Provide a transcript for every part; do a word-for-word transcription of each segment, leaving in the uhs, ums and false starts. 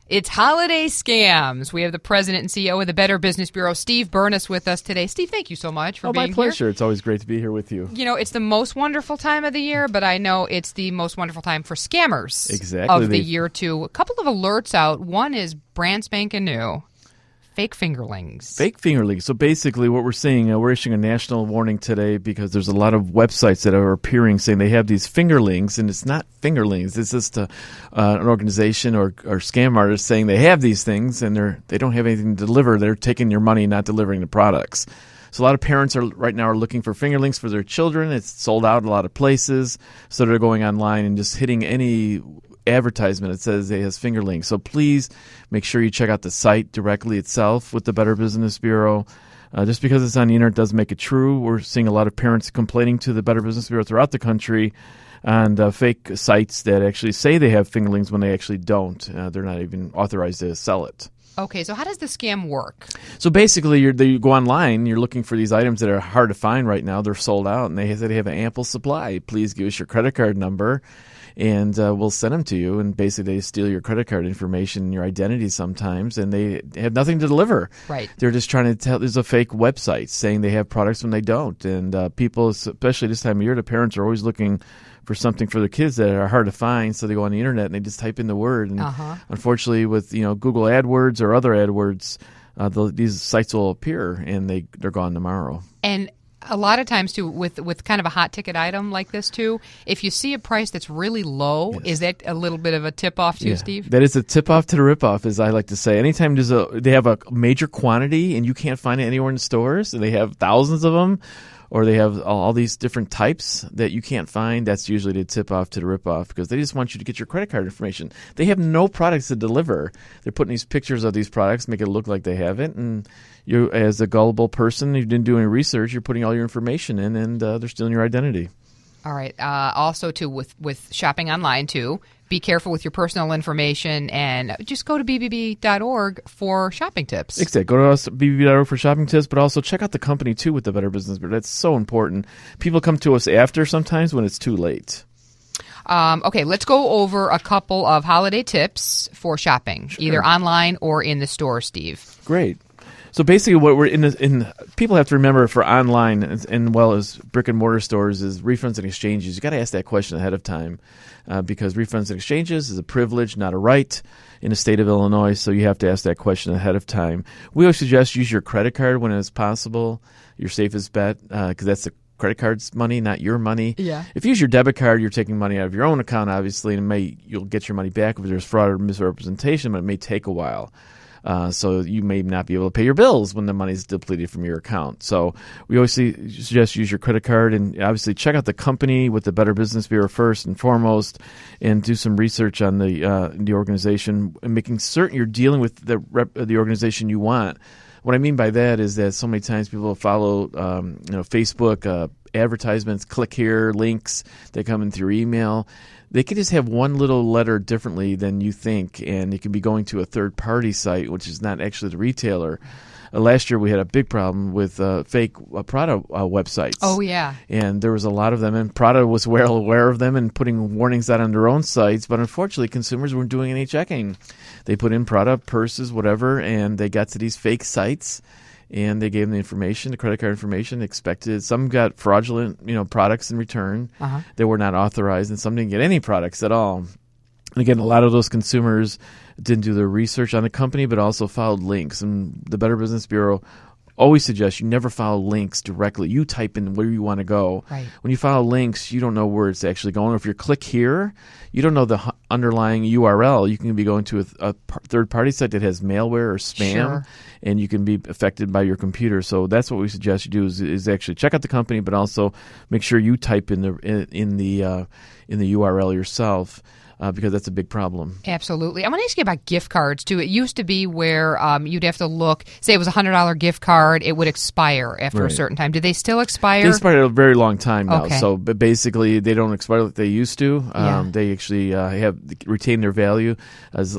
It's holiday scams. We have the president and C E O of the Better Business Bureau, Steve Burness, with us today. Steve, thank you so much for oh, being here. My pleasure. Here. It's always great to be here with you. You know, it's the most wonderful time of the year, but I know it's the most wonderful time for scammers exactly. of the they... year, too. A couple of alerts out. One is brand spanking new. Fake fingerlings. Fake fingerlings. So basically what we're seeing, uh, we're issuing a national warning today because there's a lot of websites that are appearing saying they have these fingerlings, and it's not fingerlings. It's just a, uh, an organization or, or scam artist saying they have these things, and they're, they don't have anything to deliver. They're taking your money, not delivering the products. So a lot of parents are right now are looking for fingerlings for their children. It's sold out in a lot of places, so they're going online and just hitting any advertisement that says it has fingerlings. So please make sure you check out the site directly itself with the Better Business Bureau. Uh, just because it's on the internet doesn't make it true. We're seeing a lot of parents complaining to the Better Business Bureau throughout the country on uh, fake sites that actually say they have fingerlings when they actually don't. Uh, they're not even authorized to sell it. Okay, so how does the scam work? So basically, you're, you go online, you're looking for these items that are hard to find right now. They're sold out, and they say they have an ample supply. Please give us your credit card number, and uh, we'll send them to you. And basically, they steal your credit card information and your identity sometimes, and they have nothing to deliver. Right. They're just trying to tell there's a fake website saying they have products when they don't. And uh, people, especially this time of year, the parents are always looking for something for their kids that are hard to find, so they go on the internet and they just type in the word. And uh-huh. unfortunately, with you know Google AdWords or other AdWords, uh, the, these sites will appear and they they're gone tomorrow. And a lot of times too, with with kind of a hot ticket item like this too, if you see a price that's really low, yes. is that a little bit of a tip off too, yeah. Steve? That is a tip off to the rip off, as I like to say. Anytime there's a they have a major quantity and you can't find it anywhere in the stores, and they have thousands of them, or they have all, all these different types that you can't find, that's usually the tip off to the rip off, because they just want you to get your credit card information. They have no products to deliver. They're putting these pictures of these products, make it look like they have it, and you, as a gullible person, you didn't do any research, you're putting all your information in, and uh, they're stealing your identity. All right. Uh, also, too, with, with shopping online, too, be careful with your personal information, and just go to b b b dot org for shopping tips. Exactly. Go to us, b b b dot org for shopping tips, but also check out the company, too, with the Better Business Bureau. That's so important. People come to us after sometimes when it's too late. Um, okay, let's go over a couple of holiday tips for shopping, sure. either online or in the store, Steve. Great. So basically, what we're in, the, in people have to remember for online and, and well as brick and mortar stores is refunds and exchanges. You got to ask that question ahead of time uh, because refunds and exchanges is a privilege, not a right, in the state of Illinois. So you have to ask that question ahead of time. We always suggest use your credit card when it's possible. Your safest bet because uh, that's the credit card's money, not your money. Yeah. If you use your debit card, you're taking money out of your own account, obviously, and it may you'll get your money back if there's fraud or misrepresentation, but it may take a while. Uh, so you may not be able to pay your bills when the money's depleted from your account. So we always suggest use your credit card, and obviously check out the company with the Better Business Bureau first and foremost, and do some research on the uh, the organization, and making certain you're dealing with the rep- the organization you want. What I mean by that is that so many times people follow um, you know Facebook uh, advertisements, click here, links that come in through email. They could just have one little letter differently than you think, and it can be going to a third-party site, which is not actually the retailer. Uh, last year we had a big problem with uh, fake uh, Prada uh, websites. Oh, yeah. And there was a lot of them, and Prada was well aware of them and putting warnings out on their own sites, but unfortunately consumers weren't doing any checking. They put in Prada purses, whatever, and they got to these fake sites, and they gave them the information, the credit card information, expected. Some got fraudulent, you know, products in return uh-huh. that were not authorized, and some didn't get any products at all. And again, a lot of those consumers didn't do their research on the company, but also followed links. And the Better Business Bureau always suggests you never follow links directly. You type in where you want to go. Right. When you follow links, you don't know where it's actually going. Or if you click here, you don't know the h- underlying U R L. You can be going to a, a p- third-party site that has malware or spam, sure. and you can be affected by your computer. So that's what we suggest you do is, is actually check out the company, but also make sure you type in the in, in the uh, in the U R L yourself. Uh, because that's a big problem. Absolutely. I want to ask you about gift cards, too. It used to be where um, you'd have to look, say it was a one hundred dollars gift card, it would expire after right. a certain time. Do they still expire? They expire a very long time now. Okay. So but basically, they don't expire like they used to. Um, yeah. They actually uh, have retain their value. As a lot of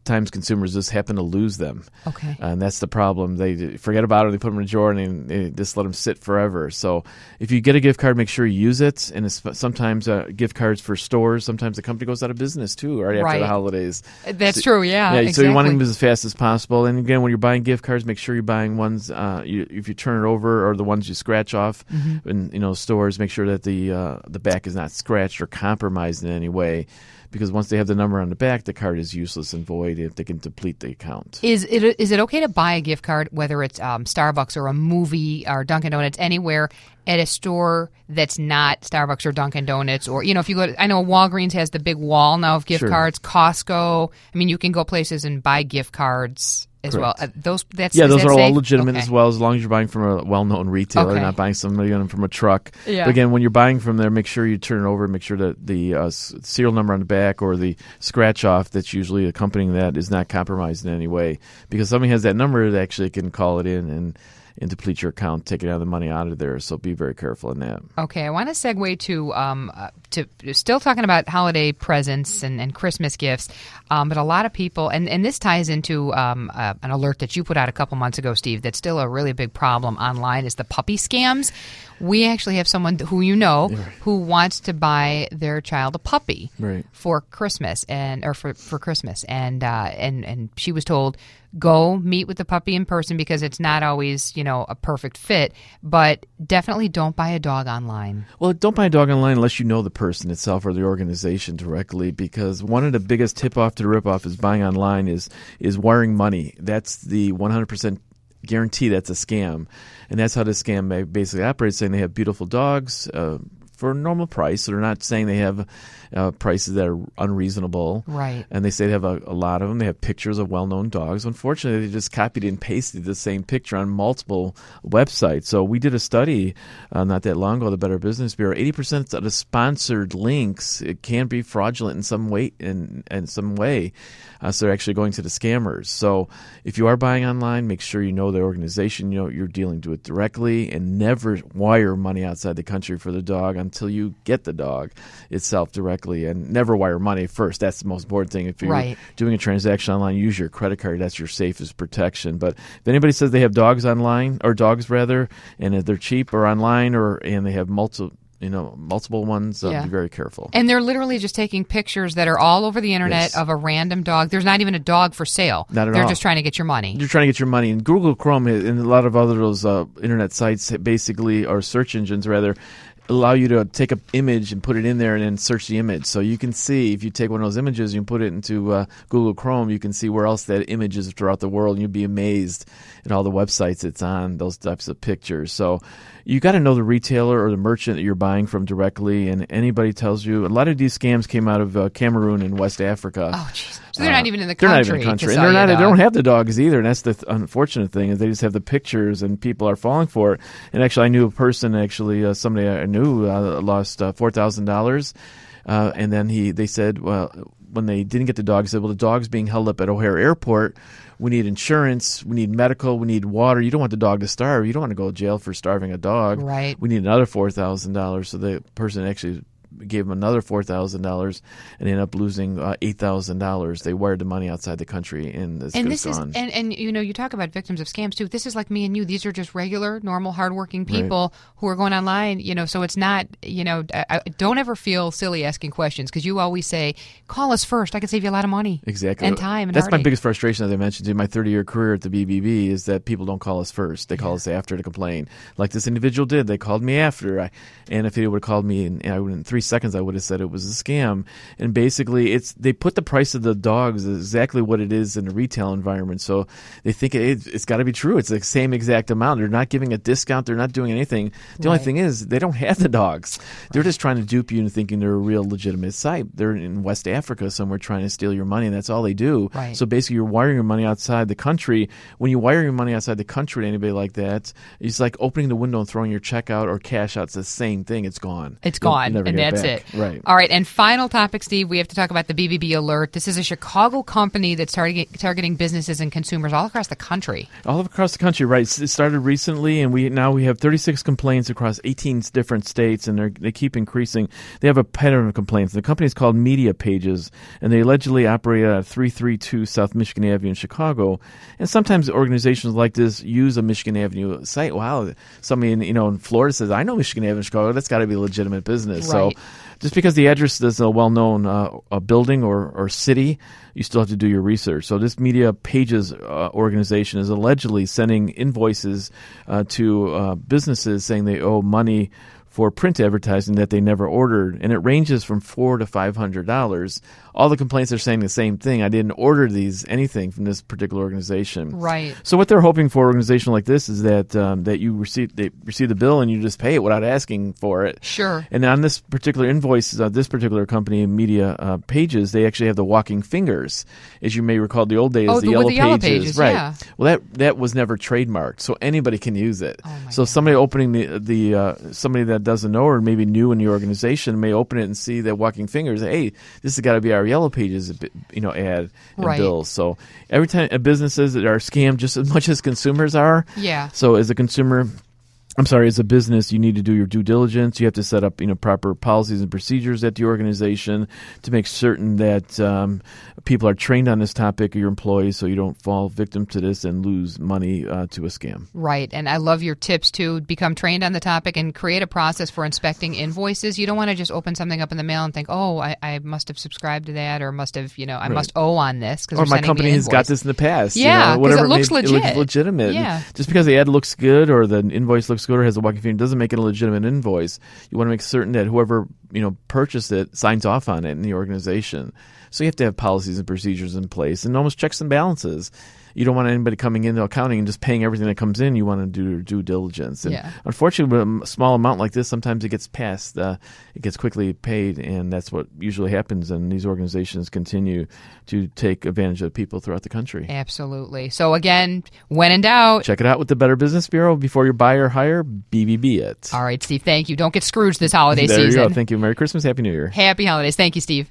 times consumers just happen to lose them. Okay. And that's the problem. They forget about it, they put them in a drawer, and they, they just let them sit forever. So if you get a gift card, make sure you use it. And it's, sometimes uh, gift cards for stores, sometimes the company goes out of business too, right after Right. the holidays. That's so, true, yeah. Yeah, exactly. so you want them as fast as possible. And again, when you're buying gift cards, make sure you're buying ones, uh, you, if you turn it over, or the ones you scratch off Mm-hmm. in you know stores, make sure that the uh, the back is not scratched or compromised in any way. Because once they have the number on the back, the card is useless and void if they can deplete the account. Is it is it okay to buy a gift card, whether it's um, Starbucks or a movie or Dunkin' Donuts, anywhere at a store that's not Starbucks or Dunkin' Donuts? Or, you know, if you go to, I know Walgreens has the big wall now of gift Sure. cards, Costco. I mean, you can go places and buy gift cards as Correct. well. Uh, those that's Yeah, is those that are all safe? legitimate Okay. as well, as long as you're buying from a well-known retailer, Okay. not buying somebody from a truck. Yeah. But again, when you're buying from there, make sure you turn it over and make sure that the uh, s- serial number on the back or the scratch-off that's usually accompanying that is not compromised in any way. Because somebody has that number, they actually can call it in and, and deplete your account, taking out the money out of there. So be very careful in that. Okay, I want to segue to um, uh, to still talking about holiday presents and, and Christmas gifts, um, but a lot of people, and, and this ties into um, uh, an alert that you put out a couple months ago, Steve, that's still a really big problem online, is the puppy scams. We actually have someone who you know who wants to buy their child a puppy Right. for Christmas and or for, for Christmas, and uh, and and she was told, go meet with the puppy in person because it's not always, you know, a perfect fit, but definitely don't buy a dog online. Well, don't buy a dog online unless you know the person itself or the organization directly, because one of the biggest tip-off to the rip-off is buying online is is wiring money. That's the one hundred percent guarantee that's a scam. And that's how the scam basically operates, saying they have beautiful dogs uh, for a normal price. So they're not saying they have uh, prices that are unreasonable. Right. And they say they have a, a lot of them. They have pictures of well-known dogs. Unfortunately, they just copied and pasted the same picture on multiple websites. So we did a study uh, not that long ago, the Better Business Bureau. eighty percent of the sponsored links, it can be fraudulent in some way. In, in some way. Uh, so they're actually going to the scammers. So if you are buying online, make sure you know the organization, you know you're dealing with directly, and never wire money outside the country for the dog until you get the dog itself directly, and never wire money first. That's the most important thing. If you're Right. doing a transaction online, use your credit card. That's your safest protection. But if anybody says they have dogs online, or dogs rather, and if they're cheap or online, or and they have multiple you know, multiple ones, uh, Yeah. be very careful. And they're literally just taking pictures that are all over the internet Yes. of a random dog. There's not even a dog for sale. Not at They're all. just trying to get your money. You're trying to get your money. And Google Chrome and a lot of other those uh, internet sites basically, or search engines rather, allow you to take an image and put it in there and then search the image. So you can see, if you take one of those images and you put it into uh, Google Chrome, you can see where else that image is throughout the world, and you'd be amazed at all the websites it's on, those types of pictures. So you got to know the retailer or the merchant that you're buying from directly, and anybody tells you, a lot of these scams came out of uh, Cameroon and West Africa. Oh, jeez. So they're Uh, not even in the they're country. not even in the country. to And sell they're you not, a they dog. don't have the dogs either. And that's the th- unfortunate thing, is they just have the pictures, and people are falling for it. And actually, I knew a person, actually, uh, somebody I knew uh, lost uh, four thousand dollars. Uh, and then he, they said, well, when they didn't get the dog, he said, well, the dog's being held up at O'Hare Airport. We need insurance. We need medical. We need water. You don't want the dog to starve. You don't want to go to jail for starving a dog. Right. We need another four thousand dollars. So the person actually gave him another four thousand dollars and ended up losing uh, eight thousand dollars. They wired the money outside the country, and it's And just this is, gone. and, and you know, you talk about victims of scams too. This is like me and you. These are just regular, normal, hardworking people who are going online. You know, so it's not. You know, I, I, don't ever feel silly asking questions, because you always say, "Call us first. I can save you a lot of money, Exactly. and time, and That's my heartache." biggest frustration, as I mentioned, in my thirty-year career at the B B B, is that people don't call us first. They call us after to complain. Like this individual did. They called me after. I, and if he would have called me in, I would, in three seconds, I would have said it was a scam. And basically, it's they put the price of the dogs exactly what it is in the retail environment. So they think it, it's got to be true. It's the same exact amount. They're not giving a discount. They're not doing anything. The only Right. thing is, they don't have the dogs. They're just trying to dupe you into thinking they're a real legitimate site. They're in West Africa somewhere trying to steal your money, and that's all they do. Right. So basically, you're wiring your money outside the country. When you wire your money outside the country to anybody like that, it's like opening the window and throwing your check out or cash out. It's the same thing. It's gone. It's You'll gone, never and get That's back. it. Right. All right. And final topic, Steve, we have to talk about the B B B Alert. This is a Chicago company that's target, targeting businesses and consumers all across the country. All across the country, right. It started recently, and we now we have thirty-six complaints across eighteen different states, and they keep increasing. They have a pattern of complaints. The company is called Media Pages, and they allegedly operate at three thirty-two South Michigan Avenue in Chicago. And sometimes organizations like this use a Michigan Avenue site. Wow, somebody in, you know, in Florida says, I know Michigan Avenue in Chicago. That's got to be a legitimate business. Right. So just because the address is a well-known uh, a building or, or city, you still have to do your research. So this Media Pages uh, organization is allegedly sending invoices uh, to uh, businesses saying they owe money for print advertising that they never ordered, and it ranges from four to five hundred dollars. All the complaints are saying the same thing. I didn't order these anything from this particular organization. Right. So what they're hoping for, an organization like this, is that um, that you receive they receive the bill and you just pay it without asking for it. Sure. And on this particular invoice, uh, this particular company, Media uh, Pages, they actually have the walking fingers, as you may recall, the old days, Oh, the, the- yellow, with the yellow pages, pages, right? yeah. Well, that that was never trademarked, so anybody can use it. Oh, my so God. somebody opening the the uh, somebody that doesn't know or maybe new in your organization may open it and see that walking fingers. Hey, this has got to be our Yellow Pages, you know, ad and Right. bills. So every time uh, businesses that are scammed just as much as consumers are. Yeah. So as a consumer, I'm sorry, as a business, you need to do your due diligence. You have to set up, you know, proper policies and procedures at the organization to make certain that um, people are trained on this topic, your employees, so you don't fall victim to this and lose money uh, to a scam. Right. And I love your tips to become trained on the topic and create a process for inspecting invoices. You don't want to just open something up in the mail and think, oh, I, I must have subscribed to that, or must have, you know, I Right. must owe on this because Or my company has got this in the past. Yeah, you know, 'cause it whatever looks may- legit. It looks legitimate. Yeah. Just because the ad looks good or the invoice looks good or has a walking finger doesn't make it a legitimate invoice. You want to make certain that whoever, you know, purchased it signs off on it in the organization. So you have to have policies and procedures in place and almost checks and balances. You don't want anybody coming into accounting and just paying everything that comes in. You want to do your due diligence. And Yeah. unfortunately, with a small amount like this, sometimes it gets passed. Uh, it gets quickly paid, and that's what usually happens. And these organizations continue to take advantage of people throughout the country. Absolutely. So again, when in doubt. Check it out with the Better Business Bureau. Before you buy or hire, B B B it. All right, Steve, thank you. Don't get Scrooged this holiday there season. you go. Thank you. Merry Christmas. Happy New Year. Happy holidays. Thank you, Steve.